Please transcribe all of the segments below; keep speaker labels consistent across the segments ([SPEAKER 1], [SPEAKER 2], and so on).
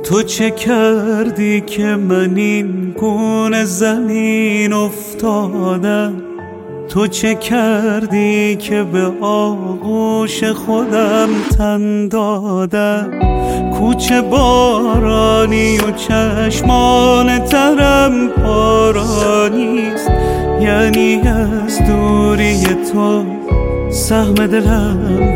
[SPEAKER 1] تو چه کردی که من این گونه زمین افتادم؟ تو چه کردی که به آغوش خودم تن دادم؟ کوچه بارانی و چشمان ترم پارانیست، یعنی از دوری تو سهم دلم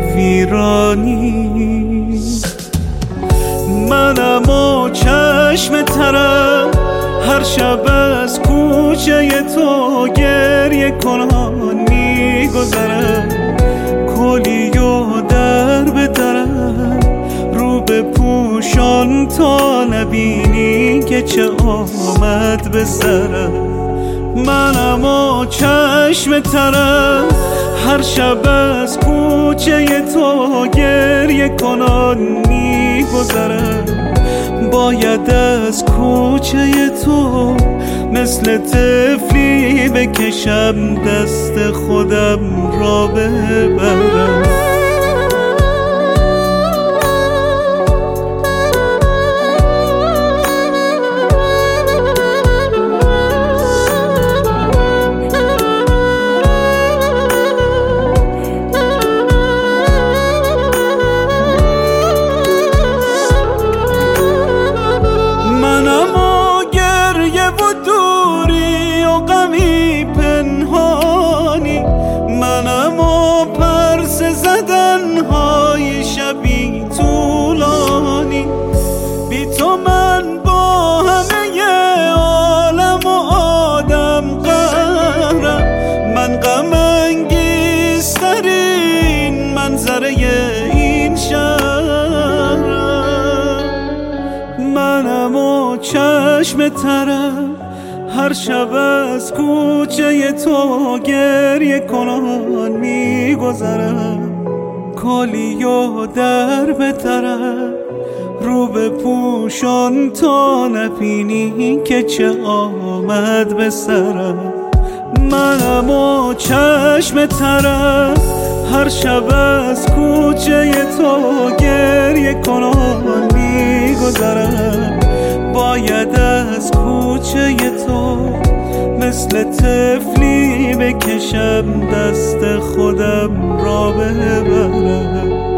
[SPEAKER 1] ویرانیست. منم و چشم ترم هر شب از کوچه تو گریه کنان میگذرم، کلی و در به درم رو به پوشان تا نبینی که چه آمد به سرم. منم و چشم ترم هر شب از کوچه تو گریه کنان میگذرم، باید از کوچه تو مثل طفلی بکشم دست خودم را ببرم. منم و پرس زدنهای شبی طولانی، بی تو من با همه عالم و آدم قهرم. من غم انگیزترین منظره این شهرم. منم و چشم ترم هر شب از کوچه تو گریه کنان میگذرم، کالی و در به طرف رو به پوشان تا نبینی که چه آمد به سرم. منم و چشم ترم هر شب از کوچه تو گریه کنان میگذرم، باید از کوچه تو مثل طفلی بکشم دست خودم را ببرم.